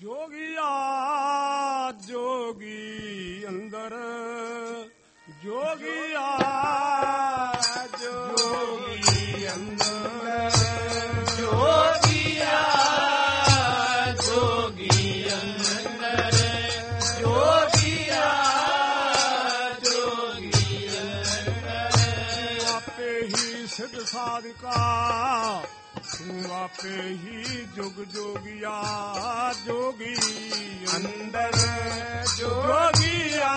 ਜੋਗੀਆ ਜੋਗੀ ਅੰਦਰ, ਜੋਗੀਆ ਜੋਗੀ ਅੰਦਰ, ਜੋਗੀਆ ਜੋਗੀ ਅੰਦਰ, ਜੋਗੀਆ ਜੋਗੀ ਅੰਦਰ। ਆਪੇ ਹੀ ਸਿੱਧ ਸਾਧਿਕਾ ਤੂੰ ਆਪੇ ਹੀ ਜੁਗ ਜੋਗੀਆ ਜੋਗੀ ਅੰਦਰ, ਜੋਗੀਆ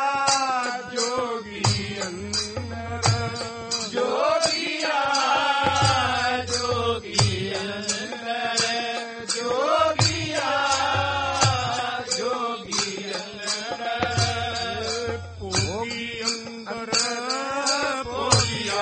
ਜੋਗੀ ਅੰਦਰ, ਜੋਗੀਆ ਜੋਗੀ ਅੰਦਰ, ਜੋਗੀਆ ਜੋਗੀ ਅੰਦਰ। ਭੋਗੀ ਅੰਦਰ ਭੋਗੀਆ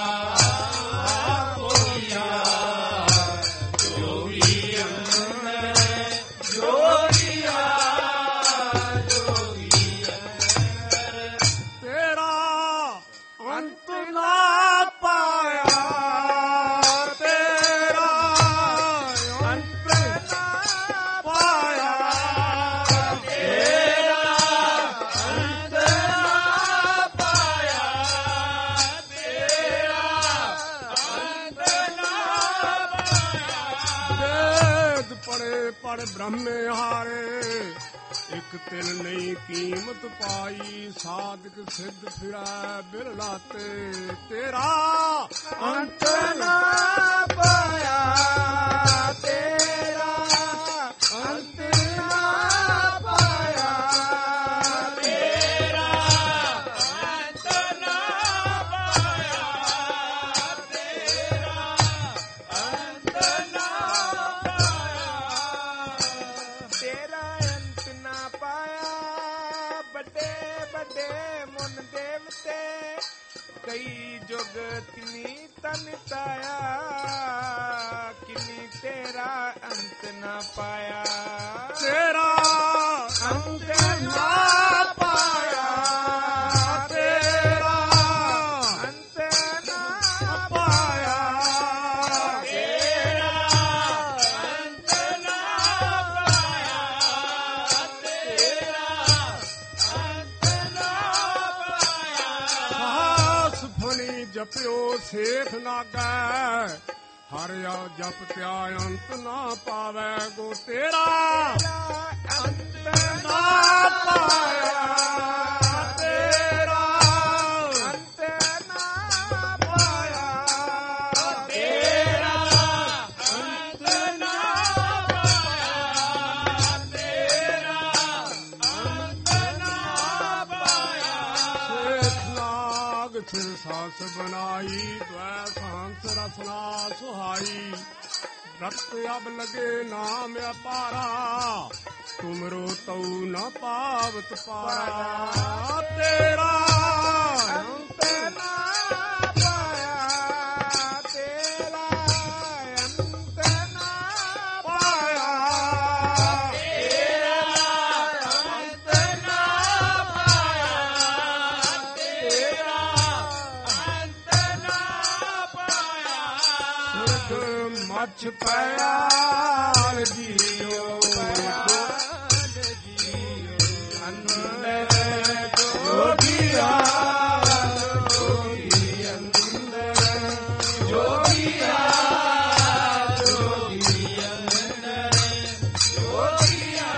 ਪੜ ਬ੍ਰਹਮੇ ਹਾਰੇ, ਇੱਕ ਤਿਲ ਨਹੀਂ ਕੀਮਤ ਪਾਈ। ਸਾਧਕ ਸਿੱਧ ਫਿਰੈ ਬਿਰਲਾ ਤੇ, ਤੇਰਾ ਅੰਤ ਨਾ ਪਾਇਆ, ਤੇਰਾ ਅੰਤ ਨਾ ਪਾਇਆ, ਤੇਰਾ ਅੰਤ ਨਾ ਪਾਇਆ, ਤੇਰਾ ਅੰਤ ਨਾ ਤੇਰਾ ਅੰਤ ਨਾ ਪਾਇਆ। ਵੱਡੇ ਵੱਡੇ ਮੁਨ ਦੇਵਤੇ ਕਈ ਜੁਗ ਤਿਨੀ ਤਨ ਤਾਇਆ, ਕਿਨੀ ਤੇਰਾ ਅੰਤ ਨਾ ਪਾਇਆ, ਤੇਰਾ ਅੰਤ ਨਾ ਪਾਇਆ, ਤੇਰਾ ਅੰਤ ਨਾ ਪਾਇਆ, ਤੇਰਾ ਅੰਤ ਨਾ ਪਾਇਆ, ਤੇਰਾ ਅੰਤ ਨਾ ਪਾਇਆ। ਸਾਸ ਫਣੀ ਜਪਿਓ ਸੇਖ ਨਾਗੈ, ਹਰਿਆ ਜਪਤਿਆ ਅੰਤ ਨਾ ਪਾਵੈ ਗੋ, ਤੇਰਾ ਅੰਤ ਨਾ ਪਾਇਆ, ਤੇਰਾ ਅੰਤ ਨਾ ਪਾਇਆ, ਤੇਰਾ ਅੰਤ ਨਾ ਪਾਇਆ, ਤੇਰਾ ਅੰਤ ਨਾ ਪਾਇਆ। ਸੇਖ ਨਾਗ ਸਿਰ ਸਾਸ ਬਨਾਈ, ਤਵੈ ਸਾਂਸ ਰਸਨਾ ਸੁਹਾਈ। ਰਤ ਅਬ ਲਗੇ ਨਾਮ ਅਪਾਰਾ, ਤੁਮਰੋ ਤਉ ਨ ਪਾਵਤ ਪਾਰਾ, ਤੇਰਾ ਅੰਤ ਨਾ ਪਾਇਆ, ਤੇਰਾ ਅੰਤ ਨਾ ਪਾਇਆ, ਤੇਰਾ ਅੰਤ ਨਾ ਪਾਇਆ, ਤੇਰਾ ਅੰਤ ਨਾ ਪਾਇਆ। ਸੁਰਗ ਮੱਛ ਪਿਆਲ ਜੀਓ, ਅੰਦਰ ਜੋਗੀਆ ਜੋਗੀ ਅੰਦਰ, ਜੋਗੀਆ ਜੋਗੀ ਅੰਦਰ, ਜੋਗੀਆ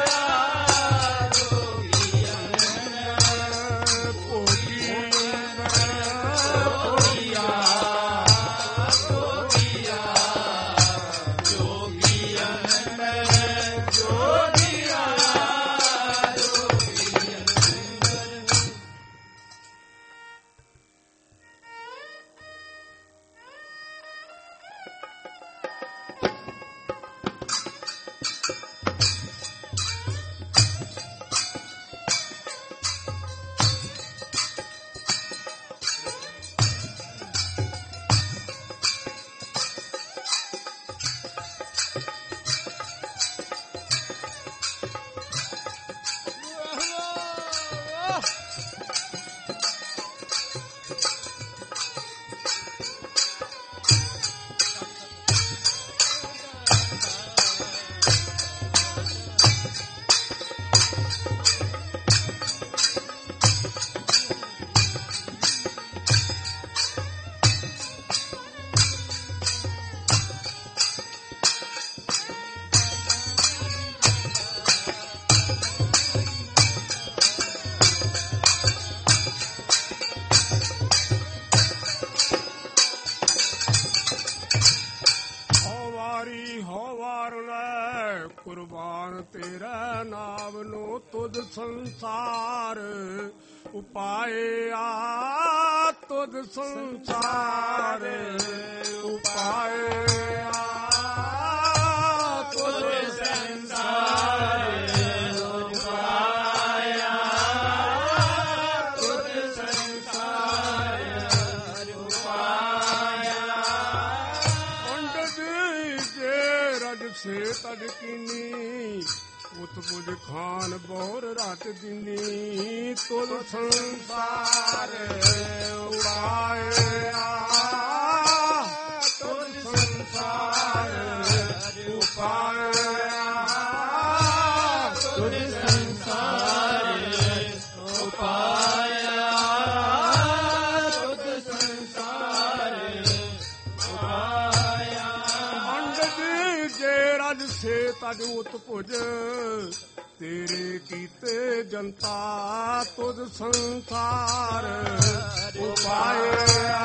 ਜੋਗੀ ਅੰਦਰ। ਭੋਗੀ ਅੰਦਰ ਭੋਗੀਆ ਜੋਗੀਆ ਜੋਗੀ ਅੰਦਰ, ਜੋਗੀਆ ਜੋਗੀ ਅੰਦਰ। ਵਾਰੀ ਹੋ ਵਾਰ ਲੈ ਕੁਰਬਾਨ ਤੇਰਾ ਨਾਮ ਨੂੰ ਤੁਧ ਸੰਸਾਰ ਉਪਾਇਆ ਤੁਧ ਸੰਸਾਰ ਉਪਾਇਆ ਤੁਧ ਸੰਸਾਰ ਉਪਾਇਆ ਤੁਧ ਸੰਸਾਰ ਉਪਾਇਆ ਪੰਡਤ ਜੇ ਰਜ ਸੇ ਤਜ ਕੀਨੀ ਉਤ ਪੁਜ ਖਾਨ ਬੋਰ ਰਾਤ ਦਿਨੀ ਤੁਧ ਸੰਸਾਰ ਉਪਾਇਆ ਤੁਧ ਸੰਸਾਰ ਉਪਾਇਆ ਤੁਧ ਸੰਸਾਰ ਉਪਾਇਆ ਤੁਧ ਸੰਸਾਰ ਉਪਾਇਆ ਪੰਡਤ ਜੇ ਰਜ ਸੇ ਤਜ ਉਤ ਪੁਜ ਤੇਰੇ ਕੀਤੇ ਜਨਤਾ ਤੁਧ ਸੰਸਾਰ ਉਪਾਇਆ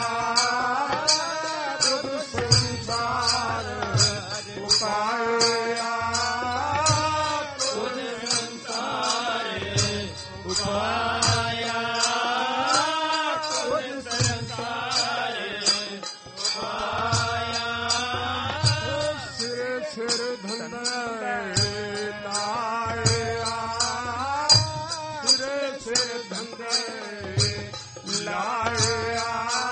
ਤੁਧ ਸੰਸਾਰ ਉਪਾਇਆ ਤੁਧ ਸੰਸਾਰ ਉਪਾਇਆ ਤੁਧ ਸੰਸਾਰ ਉਪਾਇਆ ਸਿਰ ਸਿਰ ਧੰਦੇ ਲਾਇਆ ਸਿਰ ਸਿਰ ਧੰਦੇ ਲਾਇਆ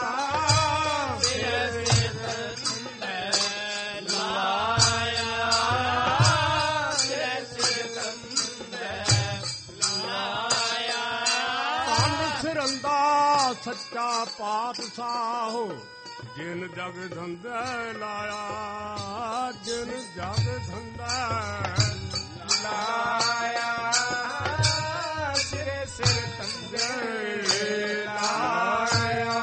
ਸਿਰ ਸਿਰ ਧੰਦੇ ਲਾਇਆ ਸਿਰ ਸਿਰ ਧੰਦੇ ਲਾਇਆ ਪੰਡ ਸਿਰੰਦਾ ਸੱਚਾ ਪਾਤਸ਼ਾਹ ਜਿਨ ਜਗ ਧੰਦੇ ਲਾਇਆ ਜਿਨ ਜਗ ਧੰਦੇ ਲਾਇਆ ਸਿਰੇ ਸਿਰ ਧੰਦੇ ਲਾਇਆ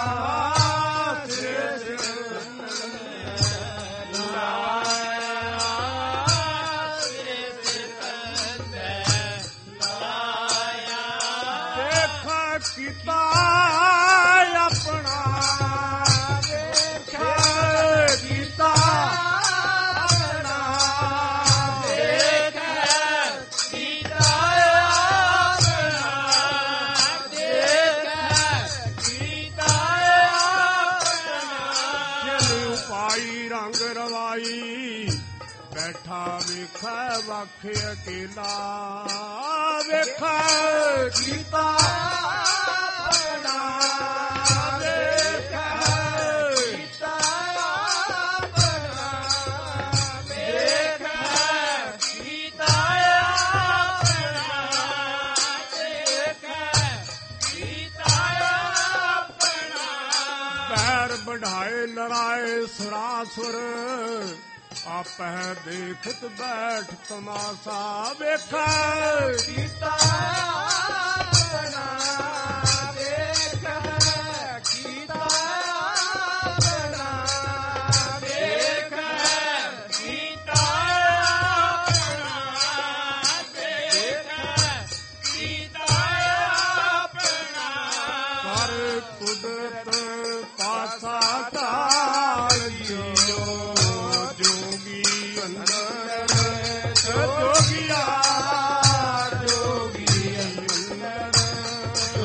ਸਿਰੇ ਸਿਰ ਧੰਦੇ ਲਾਇਆ ਸਿਰੇ ਸਿਰ ਧੰਦੇ ਲਾਇਆ ਦੇਖ ਕੀਤਾ ਆਪਣਾ ਕੀਤਾ ਆਪਣਾ ਦੇਖ ਕੀਤਾ ਆਪਣਾ ਦੇਖ ਕੀਤਾ ਆਪਣਾ ਜਨ ਉਪਾਈ ਰੰਗ ਰਵਾਈ ਬੈਠਾ ਵੇਖੈ ਵਖ ਅਕੇਲਾ ਵੇਖੈ ਕੀਤਾ ਆਪਣਾ बढ़ाए लड़ाए सुरासुर आपह देखत बैठ तमाशा वेख सीता अपना देख सीता अपना देख सीता अपना देख सीता अपना पर कुदरत पासा काल जियो जोगी अंदर जोगिया जोगी अंदर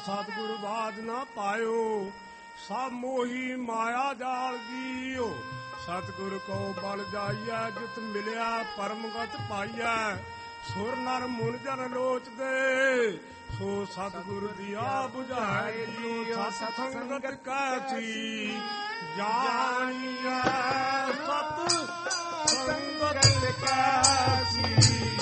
ਸਤਿਗੁਰ ਬਾਜ ਨਾ ਪਾਇਓ। ਸਭ ਮੋਹੀ ਮਾਇਆ ਜਾਲ ਜੀਓ। ਸਤਿਗੁਰ ਕੋ ਬਲ ਜਾਈਐ ਜਿਤ ਮਿਲਿਆ ਪਰਮਗਤ ਪਾਈਐ। ਸੁਰ ਨਰ ਮੁਨ ਜਨ ਲੋਚਦੇ ਸੋ ਸਤਿਗੁਰ ਦੀਆ ਬੁਝਾਏ ਜੀਓ। ਸਤ ਸੰਗਤ ਕੈਸੀ ਜਾਣੀਐ ਸਤ ਸੰਗਤ ਕੈਸੀ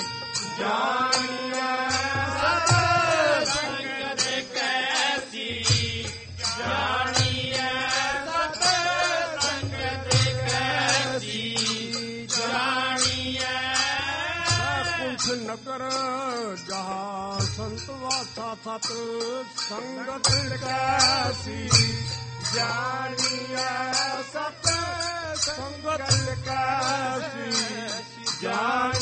ਜਾਣੀਐ ਸਤ ਸੰਗਤ ਕੈਸੀ ਜਾਣੀਐ ਸਤ ਸੰਗਤ ਕੈਸੀ ਜਾਣੀਐ। ਪੁੰਛ ਨਗਰ ਜਹਾਂ ਸੰਤ ਵਾਸਾ ਸਤ ਸੰਗਤ ਕੈਸੀ ਜਾਣੀਐ ਸਤ ਸੰਗਤ ਕੈਸੀ ਜਾਣੀਐ।